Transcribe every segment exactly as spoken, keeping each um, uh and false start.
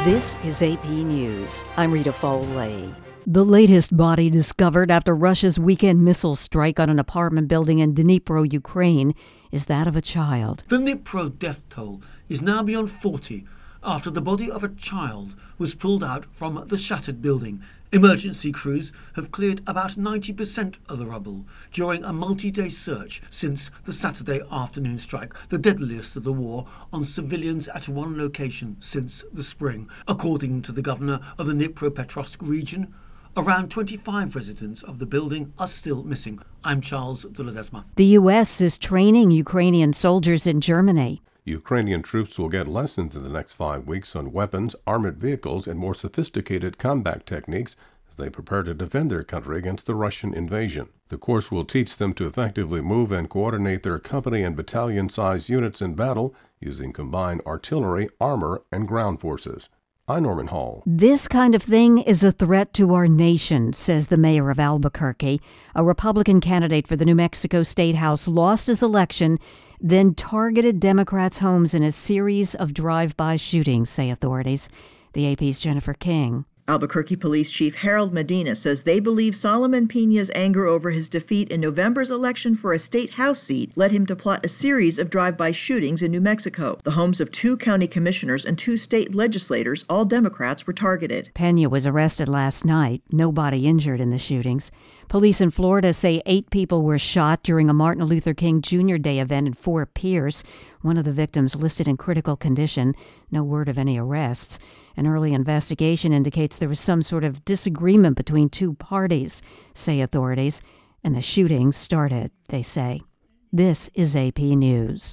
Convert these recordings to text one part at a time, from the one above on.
This is A P News. I'm Rita Foley. The latest body discovered after Russia's weekend missile strike on an apartment building in Dnipro, Ukraine, is that of a child. The Dnipro death toll is now beyond forty after the body of a child was pulled out from the shattered building. Emergency crews have cleared about ninety percent of the rubble during a multi-day search since the Saturday afternoon strike, the deadliest of the war on civilians at one location since the spring. According to the governor of the Dnipropetrovsk region, around twenty-five residents of the building are still missing. I'm Charles de Ledesma. The U S is training Ukrainian soldiers in Germany. Ukrainian troops will get lessons in the next five weeks on weapons, armored vehicles, and more sophisticated combat techniques as they prepare to defend their country against the Russian invasion. The course will teach them to effectively move and coordinate their company and battalion-sized units in battle using combined artillery, armor, and ground forces. I'm Norman Hall. This kind of thing is a threat to our nation, says the mayor of Albuquerque. A Republican candidate for the New Mexico State House lost his election, then targeted Democrats' homes in a series of drive-by shootings, say authorities. The A P's Jennifer King. Albuquerque Police Chief Harold Medina says they believe Solomon Pena's anger over his defeat in November's election for a state house seat led him to plot a series of drive-by shootings in New Mexico. The homes of two county commissioners and two state legislators, all Democrats, were targeted. Pena was arrested last night. Nobody injured in the shootings. Police in Florida say eight people were shot during a Martin Luther King Junior Day event in Fort Pierce. One of the victims listed in critical condition. No word of any arrests. An early investigation indicates there was some sort of disagreement between two parties, say authorities, and the shooting started, they say. This is A P News.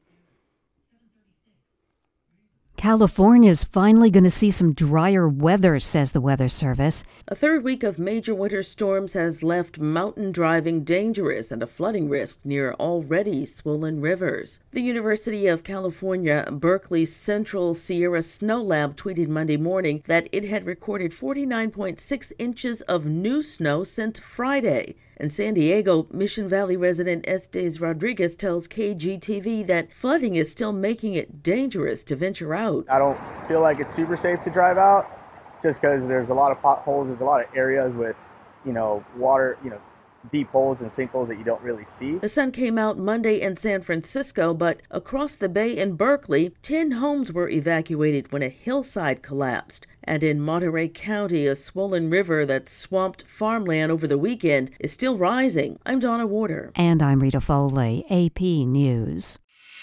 California's finally going to see some drier weather, says the Weather Service. A third week of major winter storms has left mountain driving dangerous and a flooding risk near already swollen rivers. The University of California, Berkeley's Central Sierra Snow Lab tweeted Monday morning that it had recorded forty-nine point six inches of new snow since Friday. In San Diego, Mission Valley resident Estes Rodriguez tells K G T V that flooding is still making it dangerous to venture out. I don't feel like it's super safe to drive out just because there's a lot of potholes. There's a lot of areas with, you know, water, you know, deep holes and sinkholes that you don't really see. The sun came out Monday in San Francisco, but across the bay in Berkeley, ten homes were evacuated when a hillside collapsed. And in Monterey County, a swollen river that swamped farmland over the weekend is still rising. I'm Donna Warder. And I'm Rita Foley, A P News.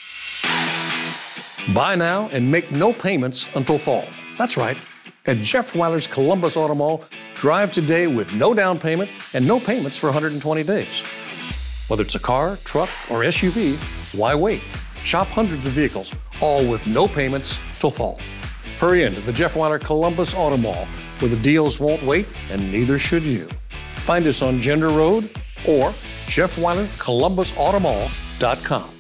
Buy now and make no payments until fall. That's right. At Jeff Weiler's Columbus Auto Mall, drive today with no down payment and no payments for one hundred twenty days. Whether it's a car, truck, or S U V, why wait? Shop hundreds of vehicles, all with no payments till fall. Hurry into the Jeff Weiler Columbus Auto Mall, where the deals won't wait and neither should you. Find us on Gender Road or Jeff Weiler Columbus Auto Mall dot com.